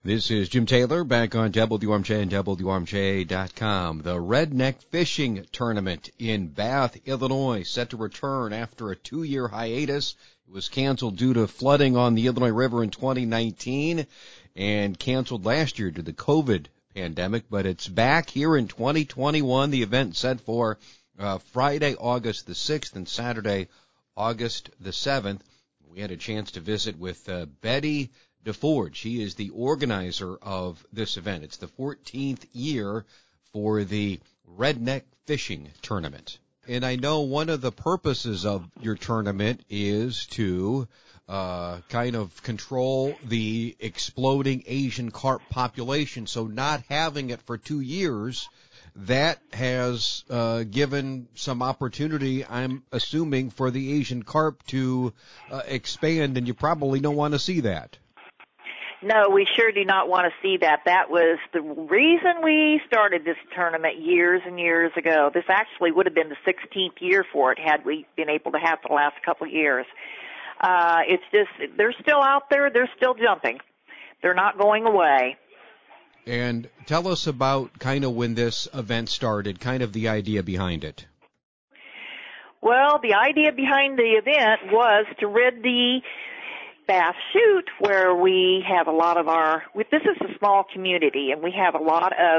This is Jim Taylor back on WRMJ and WRMJ.com. The Redneck Fishing Tournament in Bath, Illinois, set to return after a 2-year hiatus. It was canceled due to flooding on the Illinois River in 2019 and canceled last year due to the COVID pandemic, but it's back here in 2021. The event set for Friday, August the 6th and Saturday, August the 7th. We had a chance to visit with Betty DeFord. She is the organizer of this event. It's the 14th year for the Redneck Fishing Tournament. And I know one of the purposes of your tournament is to kind of control the exploding Asian carp population. So not having it for 2 years, that has given some opportunity, I'm assuming, for the Asian carp to expand, and you probably don't want to see that. No, we sure do not want to see that. That was the reason we started this tournament years and years ago. This actually would have been the 16th year for it had we been able to have it the last couple of years. It's just, they're still out there. They're still jumping. They're not going away. And tell us about kind of when this event started, kind of the idea behind it. Well, the idea behind the event was to rid the Bath Chute, where we have a lot of this is a small community, and we have a lot of,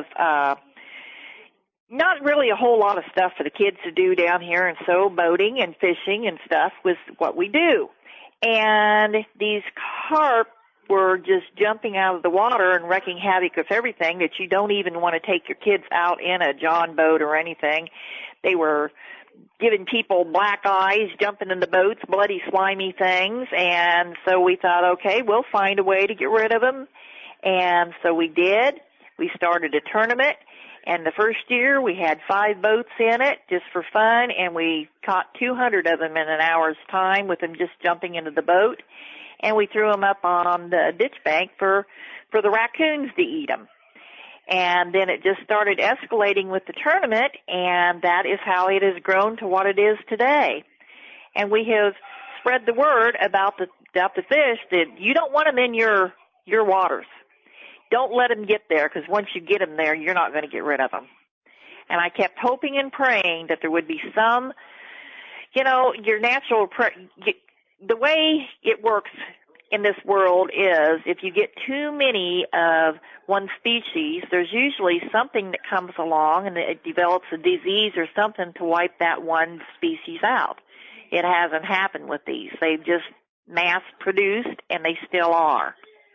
not really a whole lot of stuff for the kids to do down here, and so boating and fishing and stuff was what we do. And these carp were just jumping out of the water and wrecking havoc with everything that you don't even want to take your kids out in a John boat or anything. They were giving people black eyes, jumping in the boats, bloody, slimy things. And so we thought, okay, we'll find a way to get rid of them. And so we did. We started a tournament. And the first year we had 5 boats in it just for fun, and we caught 200 of them in an hour's time with them just jumping into the boat. And we threw them up on the ditch bank for the raccoons to eat them. And then it just started escalating with the tournament, and that is how it has grown to what it is today. And we have spread the word about the fish that you don't want them in your waters. Don't let them get there, because once you get them there, you're not going to get rid of them. And I kept hoping and praying that there would be some, your natural, the way it works in this world is if you get too many of one species, there's usually something that comes along and it develops a disease or something to wipe that one species out. It hasn't happened with these. They've just mass-produced, and they still are.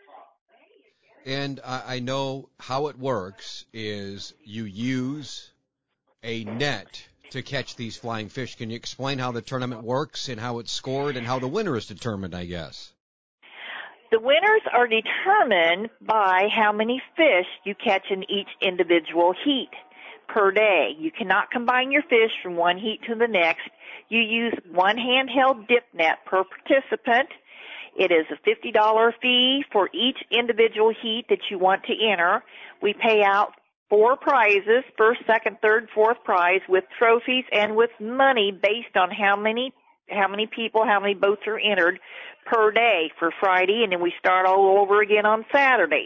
And I know how it works is you use a net to catch these flying fish. Can you explain how the tournament works and how it's scored and how the winner is determined, I guess? The winners are determined by how many fish you catch in each individual heat per day. You cannot combine your fish from one heat to the next. You use one handheld dip net per participant. It is a $50 fee for each individual heat that you want to enter. We pay out 4 prizes, first, second, third, fourth prize, with trophies and with money based on how many people, how many boats are entered per day for Friday, and then we start all over again on Saturday.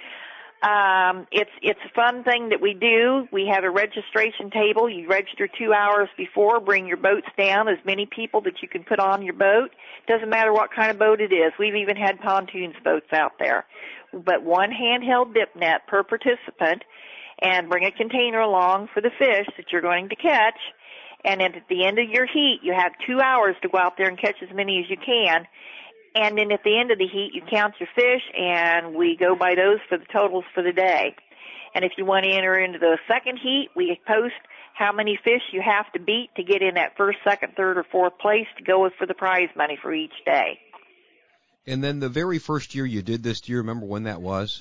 It's a fun thing that we do. We have a registration table. You register 2 hours before. Bring your boats down, as many people that you can put on your boat. Doesn't matter what kind of boat it is. We've even had pontoons boats out there. But one handheld dip net per participant, and bring a container along for the fish that you're going to catch. And then at the end of your heat, you have 2 hours to go out there and catch as many as you can. And then at the end of the heat, you count your fish, and we go by those for the totals for the day. And if you want to enter into the second heat, we post how many fish you have to beat to get in that first, second, third, or fourth place to go for the prize money for each day. And then the very first year you did this, do you remember when that was?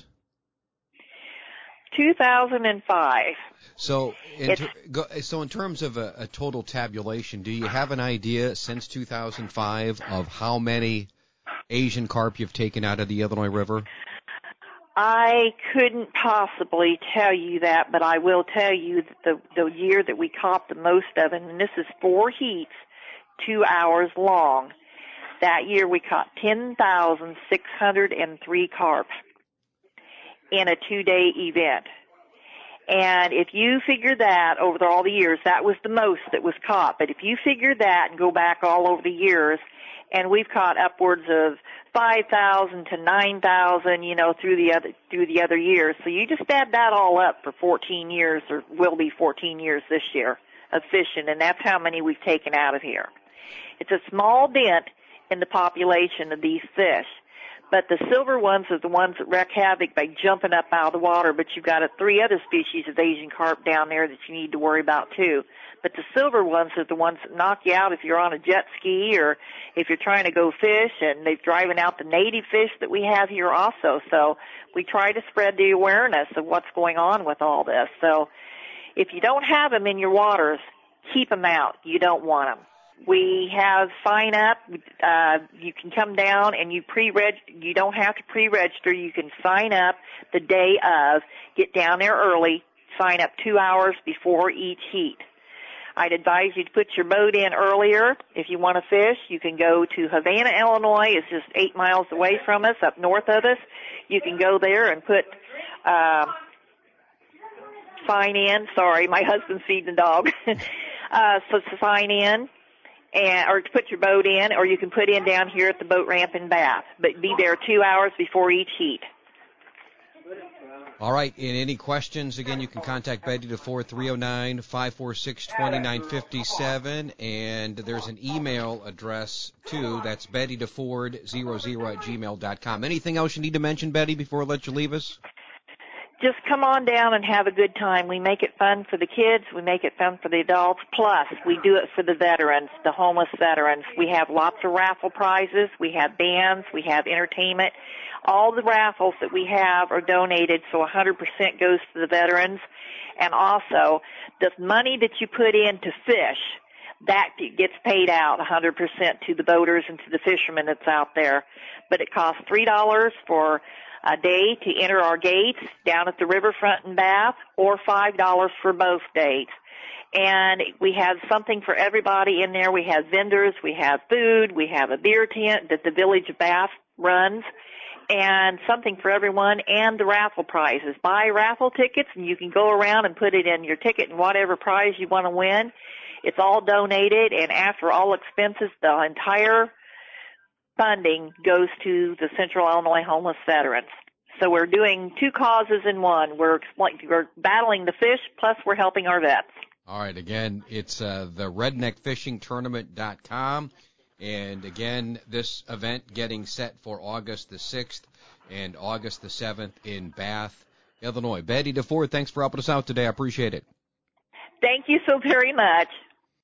2005. So in terms of a total tabulation, do you have an idea since 2005 of how many Asian carp you've taken out of the Illinois River? I couldn't possibly tell you that, but I will tell you that the year that we caught the most of it, and this is 4 heats, 2 hours long, that year we caught 10,603 carp. in a 2-day event. And if you figure that over all the years, that was the most that was caught. But if you figure that and go back all over the years, and we've caught upwards of 5,000 to 9,000, through the other years. So you just add that all up for 14 years, or will be 14 years this year of fishing, and that's how many we've taken out of here. It's a small dent in the population of these fish. But the silver ones are the ones that wreak havoc by jumping up out of the water. But you've got 3 other species of Asian carp down there that you need to worry about too. But the silver ones are the ones that knock you out if you're on a jet ski or if you're trying to go fish, and they're driving out the native fish that we have here also. So we try to spread the awareness of what's going on with all this. So if you don't have them in your waters, keep them out. You don't want them. We have sign up. You can come down and you don't have to pre-register. You can sign up the day of, get down there early, sign up 2 hours before each heat. I'd advise you to put your boat in earlier. If you want to fish, you can go to Havana, Illinois. It's just 8 miles away from us, up north of us. You can go there and put sign in. Sorry, my husband's feeding the dog. So sign in. Or to put your boat in, or you can put in down here at the boat ramp in Bath. But be there 2 hours before each heat. All right. And any questions, again, you can contact Betty DeFord, 309-546-2957. And there's an email address, too. That's bettydeford00@gmail.com. Anything else you need to mention, Betty, before I let you leave us? Just come on down and have a good time. We make it fun for the kids. We make it fun for the adults. Plus, we do it for the veterans, the homeless veterans. We have lots of raffle prizes. We have bands. We have entertainment. All the raffles that we have are donated, so 100% goes to the veterans. And also, the money that you put in to fish, that gets paid out 100% to the boaters and to the fishermen that's out there. But it costs $3 for a day to enter our gates down at the riverfront in Bath, or $5 for both days. And we have something for everybody in there. We have vendors, we have food, we have a beer tent that the Village of Bath runs, and something for everyone, and the raffle prizes. Buy raffle tickets, and you can go around and put it in your ticket and whatever prize you want to win. It's all donated, and after all expenses, the entire funding goes to the Central Illinois Homeless Veterans. So we're doing 2 causes in one. We're battling the fish, plus we're helping our vets. All right. Again, it's the redneckfishingtournament.com. And again, this event getting set for August the 6th and August the 7th in Bath, Illinois. Betty DeFord, thanks for helping us out today. I appreciate it. Thank you so very much.